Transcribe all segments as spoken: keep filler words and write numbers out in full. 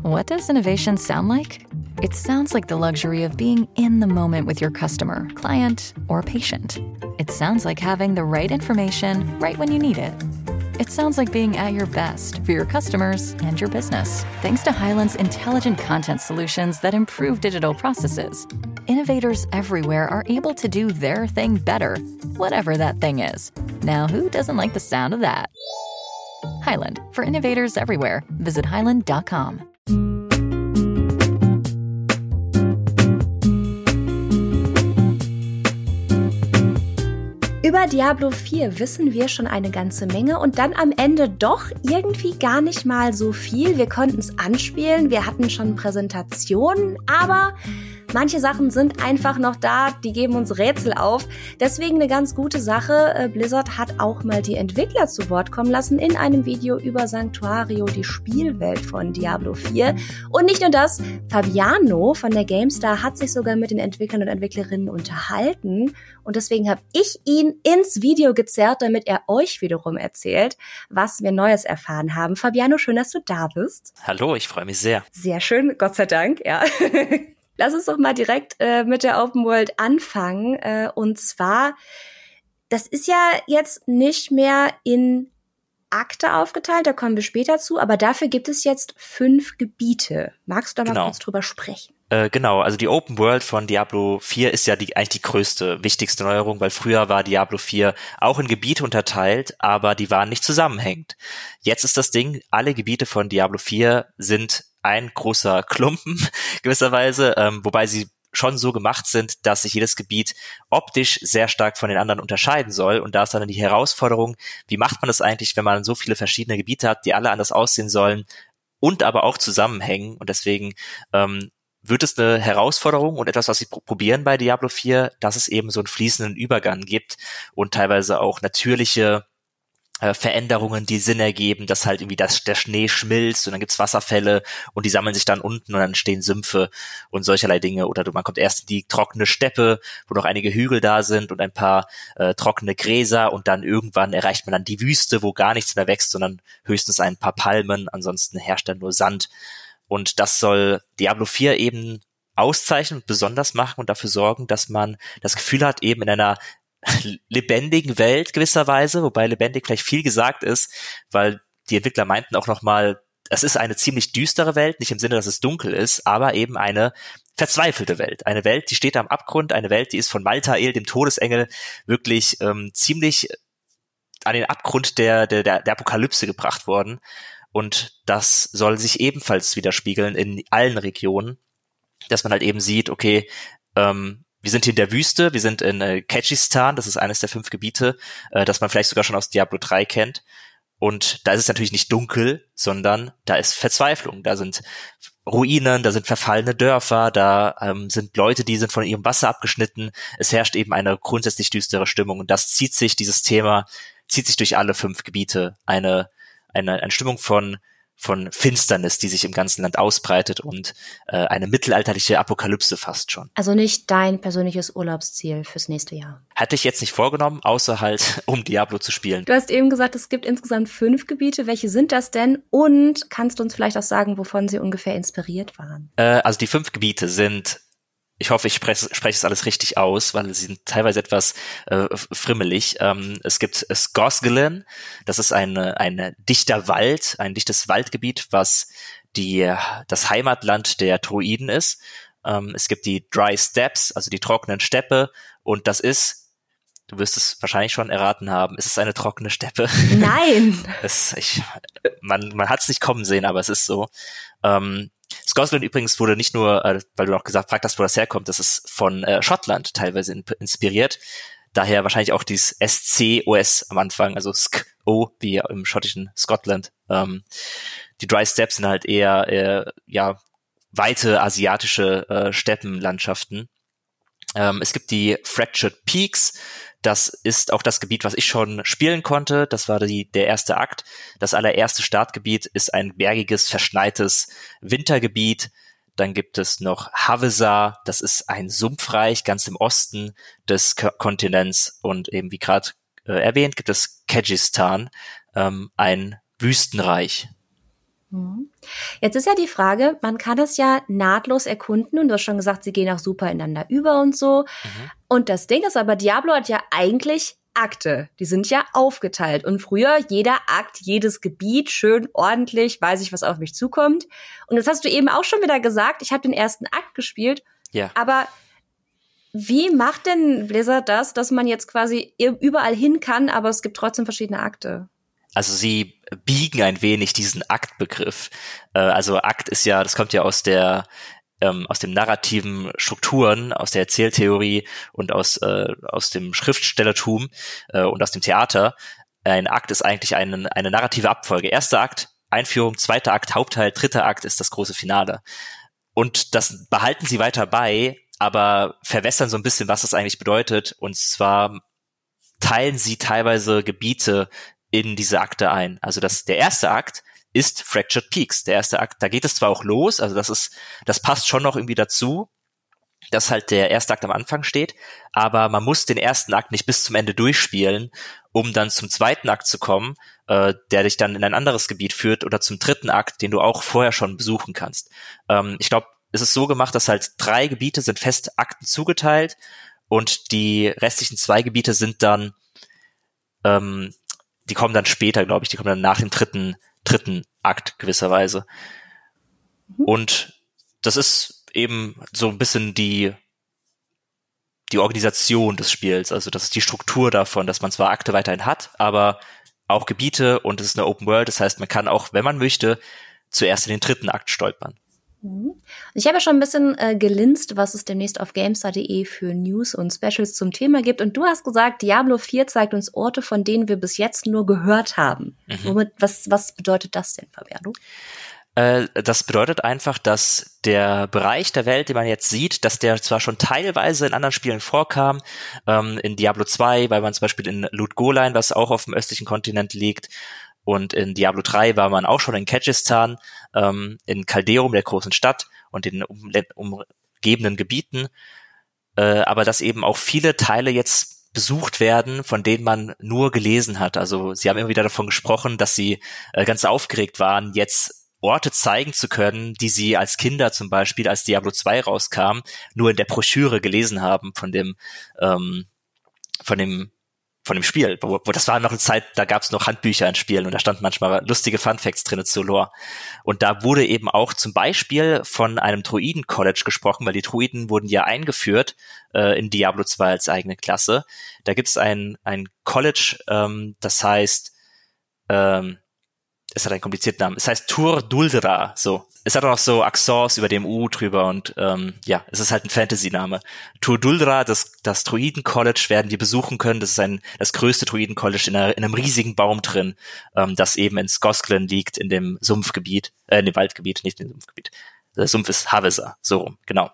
What does innovation sound like? It sounds like the luxury of being in the moment with your customer, client, or patient. It sounds like having the right information right when you need it. It sounds like being at your best for your customers and your business. Thanks to Hyland's intelligent content solutions that improve digital processes, innovators everywhere are able to do their thing better, whatever that thing is. Now, who doesn't like the sound of that? Hyland, for innovators everywhere. Visit hyland dot com. Über Diablo vier wissen wir schon eine ganze Menge und dann am Ende doch irgendwie gar nicht mal so viel. Wir konnten es anspielen, wir hatten schon Präsentationen, aber manche Sachen sind einfach noch da, die geben uns Rätsel auf. Deswegen eine ganz gute Sache. Blizzard hat auch mal die Entwickler zu Wort kommen lassen in einem Video über Sanctuario, die Spielwelt von Diablo vier. Und nicht nur das, Fabiano von der GameStar hat sich sogar mit den Entwicklern und Entwicklerinnen unterhalten. Und deswegen habe ich ihn ins Video gezerrt, damit er euch wiederum erzählt, was wir Neues erfahren haben. Fabiano, schön, dass du da bist. Hallo, ich freue mich sehr. Sehr schön, Gott sei Dank, ja. Lass uns doch mal direkt äh, mit der Open World anfangen. Äh, und zwar, das ist ja jetzt nicht mehr in Akte aufgeteilt, da kommen wir später zu, aber dafür gibt es jetzt fünf Gebiete. Magst du da mal genau. kurz drüber sprechen? Äh, genau, also die Open World von Diablo vier ist ja die, eigentlich die größte, wichtigste Neuerung, weil früher war Diablo vier auch in Gebiete unterteilt, aber die waren nicht zusammenhängend. Jetzt ist das Ding, alle Gebiete von Diablo vier sind ein großer Klumpen gewisserweise, ähm, wobei sie schon so gemacht sind, dass sich jedes Gebiet optisch sehr stark von den anderen unterscheiden soll. Und da ist dann die Herausforderung, wie macht man das eigentlich, wenn man so viele verschiedene Gebiete hat, die alle anders aussehen sollen und aber auch zusammenhängen. Und deswegen ähm, wird es eine Herausforderung und etwas, was sie probieren bei Diablo vier, dass es eben so einen fließenden Übergang gibt und teilweise auch natürliche äh, Veränderungen, die Sinn ergeben, dass halt irgendwie das, der Schnee schmilzt und dann gibt's Wasserfälle und die sammeln sich dann unten und dann stehen Sümpfe und solcherlei Dinge. Oder man kommt erst in die trockene Steppe, wo noch einige Hügel da sind und ein paar äh, trockene Gräser und dann irgendwann erreicht man dann die Wüste, wo gar nichts mehr wächst, sondern höchstens ein paar Palmen, ansonsten herrscht dann nur Sand. Und das soll Diablo vier eben auszeichnen und besonders machen und dafür sorgen, dass man das Gefühl hat, eben in einer lebendigen Welt gewisserweise, wobei lebendig vielleicht viel gesagt ist, weil die Entwickler meinten auch nochmal, es ist eine ziemlich düstere Welt, nicht im Sinne, dass es dunkel ist, aber eben eine verzweifelte Welt. Eine Welt, die steht am Abgrund, eine Welt, die ist von Maltael, dem Todesengel, wirklich ähm, ziemlich an den Abgrund der, der, der Apokalypse gebracht worden. Und das soll sich ebenfalls widerspiegeln in allen Regionen, dass man halt eben sieht, okay, ähm, wir sind hier in der Wüste, wir sind in äh, Kyrgyzstan, das ist eines der fünf Gebiete, äh, das man vielleicht sogar schon aus Diablo drei kennt. Und da ist es natürlich nicht dunkel, sondern da ist Verzweiflung. Da sind Ruinen, da sind verfallene Dörfer, da ähm, sind Leute, die sind von ihrem Wasser abgeschnitten. Es herrscht eben eine grundsätzlich düstere Stimmung. Und das zieht sich, dieses Thema, zieht sich durch alle fünf Gebiete. Eine, eine, eine Stimmung von von Finsternis, die sich im ganzen Land ausbreitet und äh, eine mittelalterliche Apokalypse fast schon. Also nicht dein persönliches Urlaubsziel fürs nächste Jahr. Hatte ich jetzt nicht vorgenommen, außer halt, um Diablo zu spielen. Du hast eben gesagt, es gibt insgesamt fünf Gebiete. Welche sind das denn? Und kannst du uns vielleicht auch sagen, wovon sie ungefähr inspiriert waren? Äh, also die fünf Gebiete sind, ich hoffe, ich spreche, spreche es alles richtig aus, weil sie sind teilweise etwas äh, frimmelig. Ähm, es gibt Skosgelen, das ist ein, ein dichter Wald, ein dichtes Waldgebiet, was die das Heimatland der Druiden ist. Ähm, es gibt die Dry Steppes, also die trockenen Steppe, und das ist, du wirst es wahrscheinlich schon erraten haben, es ist eine trockene Steppe. Nein! es, ich, man man hat es nicht kommen sehen, aber es ist so. Ähm, Scotland übrigens wurde nicht nur, äh, weil du noch gesagt fragt hast, wo das herkommt, das ist von äh, Schottland teilweise in, inspiriert. Daher wahrscheinlich auch dieses S C O S am Anfang, also S C O, wie im schottischen Scotland. Ähm, die Dry Steppes sind halt eher, äh, ja, weite asiatische äh, Steppenlandschaften. Ähm, es gibt die Fractured Peaks. Das ist auch das Gebiet, was ich schon spielen konnte. Das war die, der erste Akt. Das allererste Startgebiet ist ein bergiges, verschneites Wintergebiet. Dann gibt es noch Havesa. Das ist ein Sumpfreich ganz im Osten des K- Kontinents. Und eben wie gerade äh, erwähnt, gibt es Kyrgyzstan, ähm, ein Wüstenreich. Jetzt ist ja die Frage, man kann es ja nahtlos erkunden und du hast schon gesagt, sie gehen auch super ineinander über und so. Mhm. Und das Ding ist aber, Diablo hat ja eigentlich Akte. Die sind ja aufgeteilt. Und früher jeder Akt, jedes Gebiet, schön ordentlich, weiß ich, was auf mich zukommt. Und das hast du eben auch schon wieder gesagt, ich habe den ersten Akt gespielt. Ja. Aber wie macht denn Blizzard das, dass man jetzt quasi überall hin kann, aber es gibt trotzdem verschiedene Akte? Also sie biegen ein wenig diesen Aktbegriff. Äh, also Akt ist ja, das kommt ja aus der ähm, aus dem narrativen Strukturen, aus der Erzähltheorie und aus äh, aus dem Schriftstellertum äh, und aus dem Theater. Ein Akt ist eigentlich eine, eine narrative Abfolge. Erster Akt, Einführung, zweiter Akt, Hauptteil, dritter Akt ist das große Finale. Und das behalten sie weiter bei, aber verwässern so ein bisschen, was das eigentlich bedeutet. Und zwar teilen sie teilweise Gebiete in diese Akte ein. Also das, der erste Akt ist Fractured Peaks. Der erste Akt, da geht es zwar auch los, also das ist, das passt schon noch irgendwie dazu, dass halt der erste Akt am Anfang steht, aber man muss den ersten Akt nicht bis zum Ende durchspielen, um dann zum zweiten Akt zu kommen, äh, der dich dann in ein anderes Gebiet führt, oder zum dritten Akt, den du auch vorher schon besuchen kannst. Ähm, ich glaube, es ist so gemacht, dass halt drei Gebiete sind fest Akten zugeteilt und die restlichen zwei Gebiete sind dann ähm, die kommen dann später, glaube ich, die kommen dann nach dem dritten, dritten Akt gewisserweise. Mhm. Und das ist eben so ein bisschen die, die Organisation des Spiels. Also das ist die Struktur davon, dass man zwar Akte weiterhin hat, aber auch Gebiete, und es ist eine Open World. Das heißt, man kann auch, wenn man möchte, zuerst in den dritten Akt stolpern. Ich habe ja schon ein bisschen äh, gelinst, was es demnächst auf GameStar punkt de für News und Specials zum Thema gibt. Und du hast gesagt, Diablo vier zeigt uns Orte, von denen wir bis jetzt nur gehört haben. Mhm. Womit, was, was bedeutet das denn, Fabiano? Äh, das bedeutet einfach, dass der Bereich der Welt, den man jetzt sieht, dass der zwar schon teilweise in anderen Spielen vorkam, ähm, in Diablo zwei, weil man zum Beispiel in Ludgolain, was auch auf dem östlichen Kontinent liegt, und in Diablo drei war man auch schon in Kyrgyzstan, ähm, in Calderum, der großen Stadt, und in um, umgebenden Gebieten. Äh, aber dass eben auch viele Teile jetzt besucht werden, von denen man nur gelesen hat. Also sie haben immer wieder davon gesprochen, dass sie äh, ganz aufgeregt waren, jetzt Orte zeigen zu können, die sie als Kinder zum Beispiel, als Diablo zwei rauskam, nur in der Broschüre gelesen haben von dem, ähm, von dem von dem Spiel, wo, wo das war noch eine Zeit, da gab es noch Handbücher in Spielen und da standen manchmal lustige Funfacts drin zu Lore. Und da wurde eben auch zum Beispiel von einem Druiden-College gesprochen, weil die Druiden wurden ja eingeführt äh, in Diablo zwei als eigene Klasse. Da gibt es ein, ein College, ähm, das heißt, ähm, es hat einen komplizierten Namen, es heißt Tur Duldra, so. Es hat auch noch so Accents über dem U drüber und ähm, ja, es ist halt ein Fantasy-Name. Tur Duldra, das, das Druiden-College, werden wir besuchen können. Das ist ein das größte Druiden-College in, in einem riesigen Baum drin, ähm, das eben in Skosglen liegt, in dem Sumpfgebiet, äh, in dem Waldgebiet, nicht in dem Sumpfgebiet. Der Sumpf ist Havesa, so rum, genau.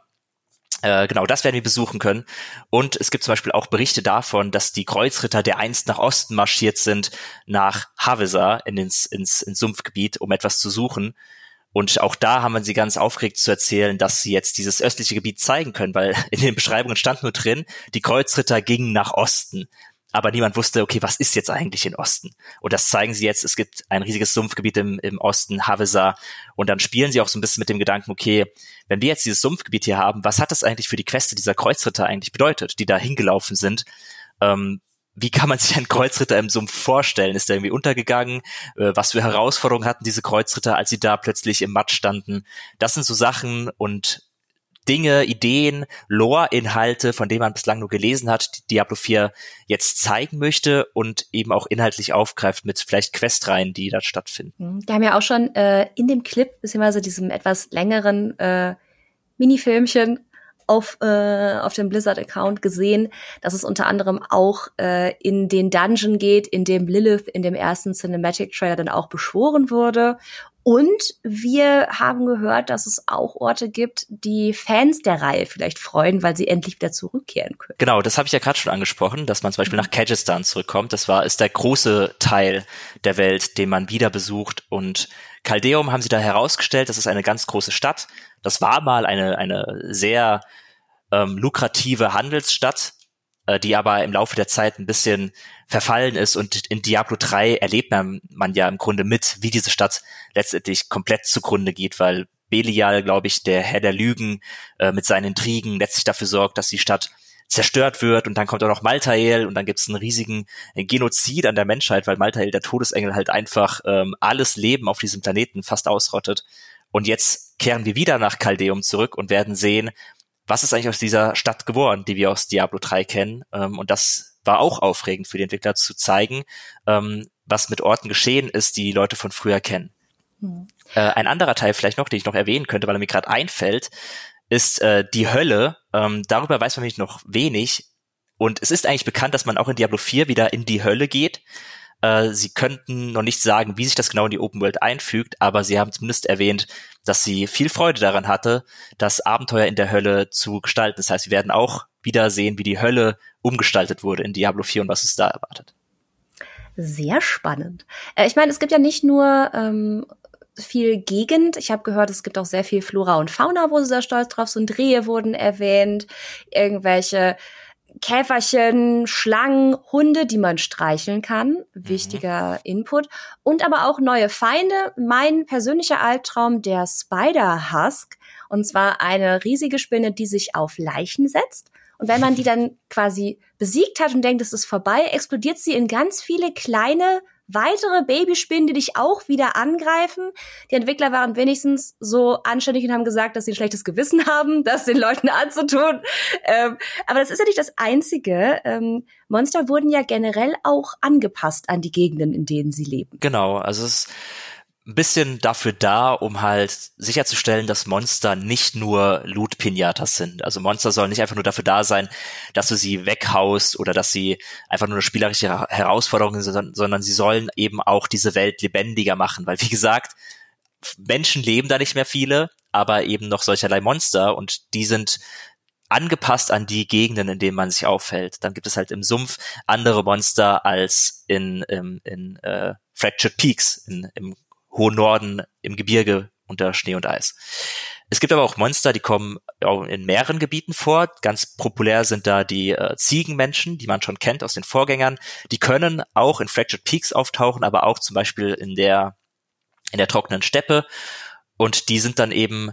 Äh, genau, das werden wir besuchen können. Und es gibt zum Beispiel auch Berichte davon, dass die Kreuzritter der einst nach Osten marschiert sind, nach Havesa, in ins, ins, ins Sumpfgebiet, um etwas zu suchen. Und auch da haben wir sie ganz aufgeregt zu erzählen, dass sie jetzt dieses östliche Gebiet zeigen können, weil in den Beschreibungen stand nur drin, die Kreuzritter gingen nach Osten. Aber niemand wusste, okay, was ist jetzt eigentlich in Osten? Und das zeigen sie jetzt. Es gibt ein riesiges Sumpfgebiet im, im Osten, Havesa. Und dann spielen sie auch so ein bisschen mit dem Gedanken, okay, wenn wir jetzt dieses Sumpfgebiet hier haben, was hat das eigentlich für die Queste dieser Kreuzritter eigentlich bedeutet, die da hingelaufen sind? Ähm, wie kann man sich einen Kreuzritter im Sumpf vorstellen? Ist der irgendwie untergegangen? Äh, was für Herausforderungen hatten diese Kreuzritter, als sie da plötzlich im Matsch standen? Das sind so Sachen und Dinge, Ideen, Lore-Inhalte, von denen man bislang nur gelesen hat, die Diablo vier jetzt zeigen möchte und eben auch inhaltlich aufgreift mit vielleicht Questreihen, die da stattfinden. Wir haben ja auch schon äh, in dem Clip, beziehungsweise diesem etwas längeren äh, Minifilmchen auf äh, auf dem Blizzard-Account gesehen, dass es unter anderem auch äh, in den Dungeon geht, in dem Lilith in dem ersten Cinematic-Trailer dann auch beschworen wurde. Und wir haben gehört, dass es auch Orte gibt, die Fans der Reihe vielleicht freuen, weil sie endlich wieder zurückkehren können. Genau, das habe ich ja gerade schon angesprochen, dass man zum Beispiel nach Kyrgyzstan zurückkommt. Das war ist der große Teil der Welt, den man wieder besucht. Und Caldeum haben sie da herausgestellt, das ist eine ganz große Stadt. Das war mal eine eine sehr ähm, lukrative Handelsstadt. äh, die aber im Laufe der Zeit ein bisschen verfallen ist. Und in Diablo drei erlebt man, man ja im Grunde mit, wie diese Stadt letztendlich komplett zugrunde geht, weil Belial, glaube ich, der Herr der Lügen, äh, mit seinen Intrigen letztlich dafür sorgt, dass die Stadt zerstört wird, und dann kommt auch noch Malthael und dann gibt es einen riesigen Genozid an der Menschheit, weil Malthael, der Todesengel, halt einfach ähm, alles Leben auf diesem Planeten fast ausrottet. Und jetzt kehren wir wieder nach Caldeum zurück und werden sehen, was ist eigentlich aus dieser Stadt geworden, die wir aus Diablo drei kennen. Ähm, und das war auch aufregend für die Entwickler, zu zeigen, ähm, was mit Orten geschehen ist, die die Leute von früher kennen. Mhm. Äh, ein anderer Teil vielleicht noch, den ich noch erwähnen könnte, weil er mir gerade einfällt, ist äh, die Hölle. Ähm, darüber weiß man nämlich noch wenig. Und es ist eigentlich bekannt, dass man auch in Diablo vier wieder in die Hölle geht. Äh, sie könnten noch nicht sagen, wie sich das genau in die Open World einfügt, aber sie haben zumindest erwähnt, dass sie viel Freude daran hatte, das Abenteuer in der Hölle zu gestalten. Das heißt, wir werden auch wieder sehen, wie die Hölle umgestaltet wurde in Diablo vier und was es da erwartet. Sehr spannend. Äh, ich meine, es gibt ja nicht nur ähm viel Gegend. Ich habe gehört, es gibt auch sehr viel Flora und Fauna, wo sie sehr stolz drauf sind. Rehe wurden erwähnt, irgendwelche Käferchen, Schlangen, Hunde, die man streicheln kann. Wichtiger mhm. Input. Und aber auch neue Feinde. Mein persönlicher Albtraum, der Spider-Husk. Und zwar eine riesige Spinne, die sich auf Leichen setzt. Und wenn man die dann quasi besiegt hat und denkt, es ist vorbei, explodiert sie in ganz viele kleine weitere Babyspinnen, die dich auch wieder angreifen. Die Entwickler waren wenigstens so anständig und haben gesagt, dass sie ein schlechtes Gewissen haben, das den Leuten anzutun. Ähm, aber das ist ja nicht das Einzige. Ähm, Monster wurden ja generell auch angepasst an die Gegenden, in denen sie leben. Genau, also es ist ein bisschen dafür da, um halt sicherzustellen, dass Monster nicht nur Loot-Pinatas sind. Also Monster sollen nicht einfach nur dafür da sein, dass du sie weghaust oder dass sie einfach nur eine spielerische Herausforderung sind, sondern sie sollen eben auch diese Welt lebendiger machen. Weil, wie gesagt, Menschen leben da nicht mehr viele, aber eben noch solcherlei Monster, und die sind angepasst an die Gegenden, in denen man sich aufhält. Dann gibt es halt im Sumpf andere Monster als in, in, in äh, Fractured Peaks, in, im hohen Norden, im Gebirge unter Schnee und Eis. Es gibt aber auch Monster, die kommen auch in mehreren Gebieten vor. Ganz populär sind da die äh, Ziegenmenschen, die man schon kennt aus den Vorgängern. Die können auch in Fractured Peaks auftauchen, aber auch zum Beispiel in der in der trockenen Steppe. Und die sind dann eben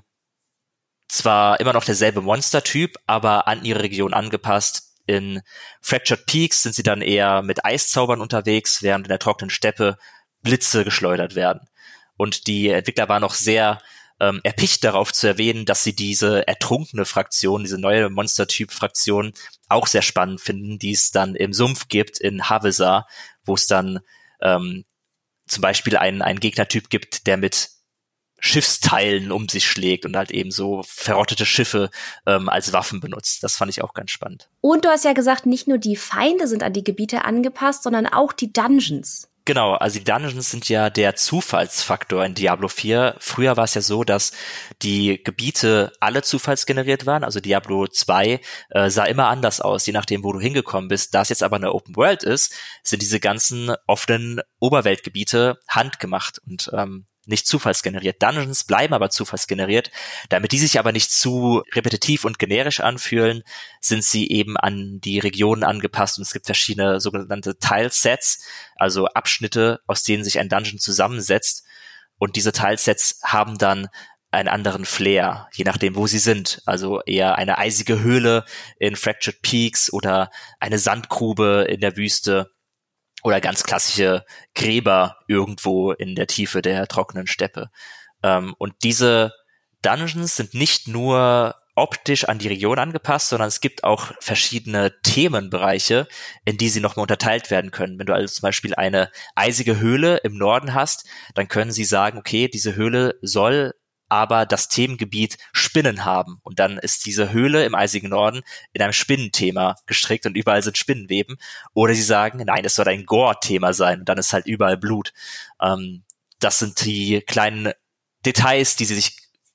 zwar immer noch derselbe Monstertyp, aber an ihre Region angepasst. In Fractured Peaks sind sie dann eher mit Eiszaubern unterwegs, während in der trockenen Steppe Blitze geschleudert werden. Und die Entwickler waren noch sehr ähm, erpicht darauf zu erwähnen, dass sie diese ertrunkene Fraktion, diese neue Monstertyp-Fraktion auch sehr spannend finden, die es dann im Sumpf gibt in Havesa, wo es dann ähm, zum Beispiel einen, einen Gegnertyp gibt, der mit Schiffsteilen um sich schlägt und halt eben so verrottete Schiffe ähm, als Waffen benutzt. Das fand ich auch ganz spannend. Und du hast ja gesagt, nicht nur die Feinde sind an die Gebiete angepasst, sondern auch die Dungeons. Genau, also die Dungeons sind ja der Zufallsfaktor in Diablo vier. Früher war es ja so, dass die Gebiete alle zufallsgeneriert waren. Also Diablo zwei äh, sah immer anders aus, je nachdem, wo du hingekommen bist. Da es jetzt aber eine Open World ist, sind diese ganzen offenen Oberweltgebiete handgemacht und ähm, nicht zufallsgeneriert. Dungeons bleiben aber zufallsgeneriert. Damit die sich aber nicht zu repetitiv und generisch anfühlen, sind sie eben an die Regionen angepasst, und es gibt verschiedene sogenannte Tilesets, also Abschnitte, aus denen sich ein Dungeon zusammensetzt, und diese Tilesets haben dann einen anderen Flair, je nachdem, wo sie sind. Also eher eine eisige Höhle in Fractured Peaks oder eine Sandgrube in der Wüste. Oder ganz klassische Gräber irgendwo in der Tiefe der trockenen Steppe. Ähm, und diese Dungeons sind nicht nur optisch an die Region angepasst, sondern es gibt auch verschiedene Themenbereiche, in die sie nochmal unterteilt werden können. Wenn du also zum Beispiel eine eisige Höhle im Norden hast, dann können sie sagen, okay, diese Höhle soll aber das Themengebiet Spinnen haben. Und dann ist diese Höhle im eisigen Norden in einem Spinnenthema gestrickt und überall sind Spinnenweben. Oder sie sagen, nein, es soll ein Gore-Thema sein und dann ist halt überall Blut. Ähm, das sind die kleinen Details, die sie sich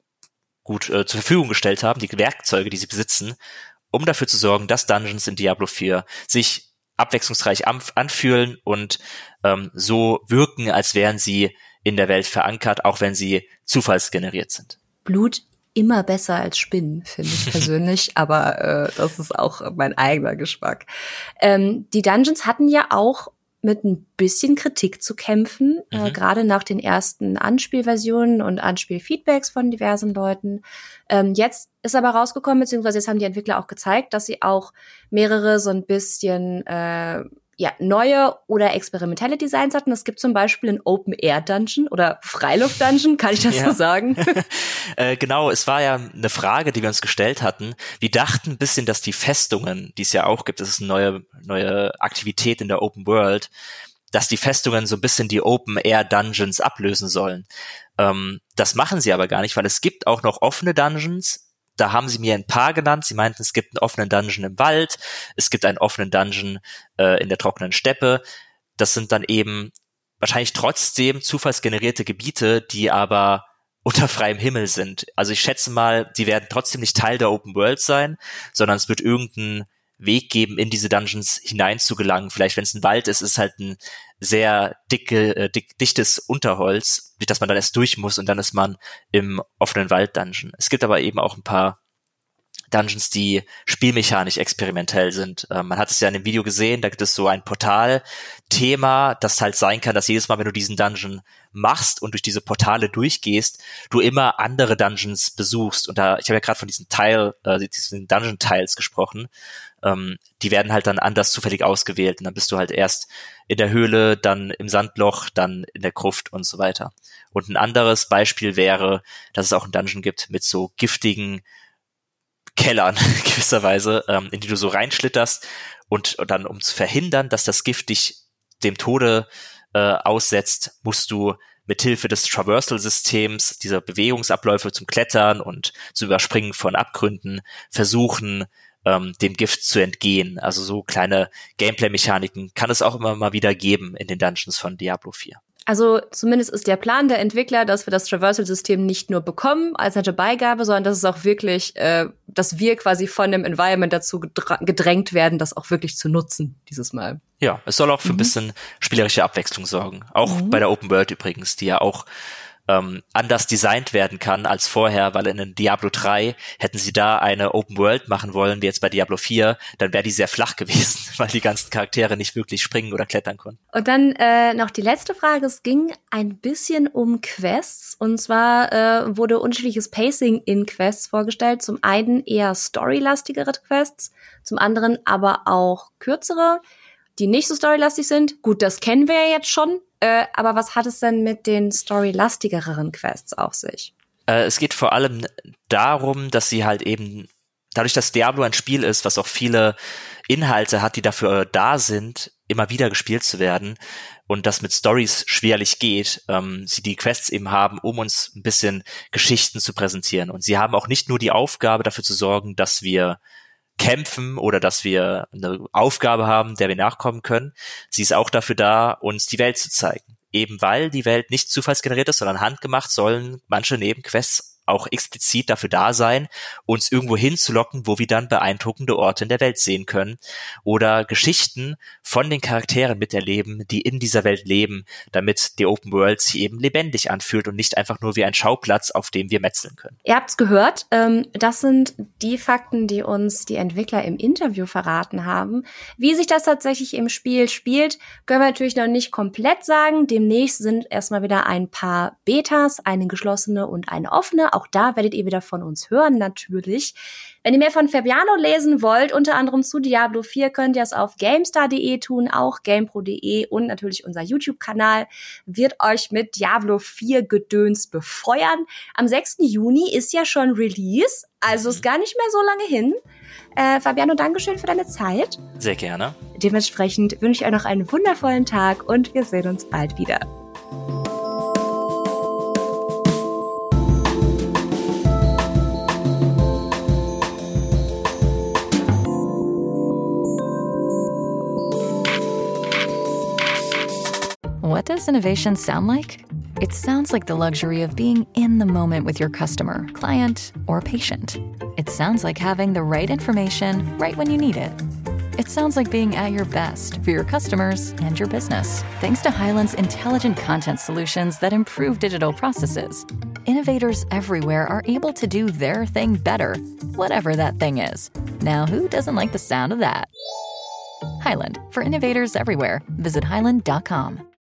gut äh, zur Verfügung gestellt haben, die Werkzeuge, die sie besitzen, um dafür zu sorgen, dass Dungeons in Diablo vier sich abwechslungsreich anf- anfühlen und ähm, so wirken, als wären sie in der Welt verankert, auch wenn sie zufallsgeneriert sind. Blut immer besser als Spinnen, finde ich persönlich. Aber äh, das ist auch mein eigener Geschmack. Ähm, die Dungeons hatten ja auch mit ein bisschen Kritik zu kämpfen, mhm. äh, gerade nach den ersten Anspielversionen und Anspielfeedbacks von diversen Leuten. Ähm, jetzt ist aber rausgekommen, beziehungsweise jetzt haben die Entwickler auch gezeigt, dass sie auch mehrere so ein bisschen äh, ja neue oder experimentelle Designs hatten. Es gibt zum Beispiel einen Open-Air-Dungeon oder Freiluft-Dungeon, kann ich das ja. so sagen? äh, genau, es war ja eine Frage, die wir uns gestellt hatten. Wir dachten ein bisschen, dass die Festungen, die es ja auch gibt, das ist eine neue, neue Aktivität in der Open World, dass die Festungen so ein bisschen die Open-Air-Dungeons ablösen sollen. Ähm, das machen sie aber gar nicht, weil es gibt auch noch offene Dungeons. Da haben sie mir ein paar genannt. Sie meinten, es gibt einen offenen Dungeon im Wald, es gibt einen offenen Dungeon äh, in der trockenen Steppe. Das sind dann eben wahrscheinlich trotzdem zufallsgenerierte Gebiete, die aber unter freiem Himmel sind. Also ich schätze mal, die werden trotzdem nicht Teil der Open World sein, sondern es wird irgendeinen Weg geben, in diese Dungeons hinein zu gelangen. Vielleicht, wenn es ein Wald ist, ist es halt ein sehr dicke, äh, dick, dichtes Unterholz, durch das man dann erst durch muss und dann ist man im offenen Wald-Dungeon. Es gibt aber eben auch ein paar Dungeons, die spielmechanisch experimentell sind. Äh, man hat es ja in dem Video gesehen, da gibt es so ein Portal-Thema, das halt sein kann, dass jedes Mal, wenn du diesen Dungeon machst und durch diese Portale durchgehst, du immer andere Dungeons besuchst. Und da, ich habe ja gerade von diesen Teil, äh, diesen Dungeon-Tiles gesprochen, ähm, die werden halt dann anders zufällig ausgewählt und dann bist du halt erst in der Höhle, dann im Sandloch, dann in der Gruft und so weiter. Und ein anderes Beispiel wäre, dass es auch einen Dungeon gibt mit so giftigen Kellern gewisserweise, ähm, in die du so reinschlitterst und, und dann, um zu verhindern, dass das Gift dich dem Tode äh, aussetzt, musst du mithilfe des Traversal-Systems, dieser Bewegungsabläufe zum Klettern und zu Überspringen von Abgründen versuchen, ähm, dem Gift zu entgehen. Also so kleine Gameplay-Mechaniken kann es auch immer mal wieder geben in den Dungeons von Diablo vier. Also zumindest ist der Plan der Entwickler, dass wir das Traversal-System nicht nur bekommen als nette Beigabe, sondern dass es auch wirklich, äh, dass wir quasi von dem Environment dazu gedrängt werden, das auch wirklich zu nutzen dieses Mal. Ja, es soll auch für mhm. ein bisschen spielerische Abwechslung sorgen. Auch mhm. bei der Open World übrigens, die ja auch ähm, anders designt werden kann als vorher, weil in Diablo drei hätten sie da eine Open World machen wollen, wie jetzt bei Diablo vier, dann wäre die sehr flach gewesen, weil die ganzen Charaktere nicht wirklich springen oder klettern konnten. Und dann äh, noch die letzte Frage, es ging ein bisschen um Quests, und zwar äh, wurde unterschiedliches Pacing in Quests vorgestellt, zum einen eher storylastigere Quests, zum anderen aber auch kürzere, die nicht so storylastig sind. Gut, das kennen wir ja jetzt schon. Äh, aber was hat es denn mit den storylastigeren Quests auf sich? Äh, es geht vor allem darum, dass sie halt eben, dadurch, dass Diablo ein Spiel ist, was auch viele Inhalte hat, die dafür da sind, immer wieder gespielt zu werden und das mit Stories schwerlich geht, ähm, sie die Quests eben haben, um uns ein bisschen Geschichten zu präsentieren. Und sie haben auch nicht nur die Aufgabe, dafür zu sorgen, dass wir kämpfen oder dass wir eine Aufgabe haben, der wir nachkommen können. Sie ist auch dafür da, uns die Welt zu zeigen. Eben weil die Welt nicht zufallsgeneriert ist, sondern handgemacht, sollen manche Nebenquests auch explizit dafür da sein, uns irgendwo hinzulocken, wo wir dann beeindruckende Orte in der Welt sehen können oder Geschichten von den Charakteren miterleben, die in dieser Welt leben, damit die Open World sich eben lebendig anfühlt und nicht einfach nur wie ein Schauplatz, auf dem wir metzeln können. Ihr habt's gehört, ähm, das sind die Fakten, die uns die Entwickler im Interview verraten haben. Wie sich das tatsächlich im Spiel spielt, können wir natürlich noch nicht komplett sagen. Demnächst sind erstmal wieder ein paar Betas, eine geschlossene und eine offene. Auch da werdet ihr wieder von uns hören, natürlich. Wenn ihr mehr von Fabiano lesen wollt, unter anderem zu Diablo vier, könnt ihr es auf gamestar punkt de tun, auch gamepro punkt de und natürlich unser YouTube-Kanal wird euch mit Diablo vier Gedöns befeuern. Am sechsten Juni ist ja schon Release, also ist gar nicht mehr so lange hin. Äh, Fabiano, Dankeschön für deine Zeit. Sehr gerne. Dementsprechend wünsche ich euch noch einen wundervollen Tag und wir sehen uns bald wieder. What does innovation sound like? It sounds like the luxury of being in the moment with your customer, client, or patient. It sounds like having the right information right when you need it. It sounds like being at your best for your customers and your business, thanks to Hyland's intelligent content solutions that improve digital processes. innovators everywhere are able to do their thing better, whatever that thing is. Now, who doesn't like the sound of that? Hyland, for innovators everywhere, visit hyland dot com.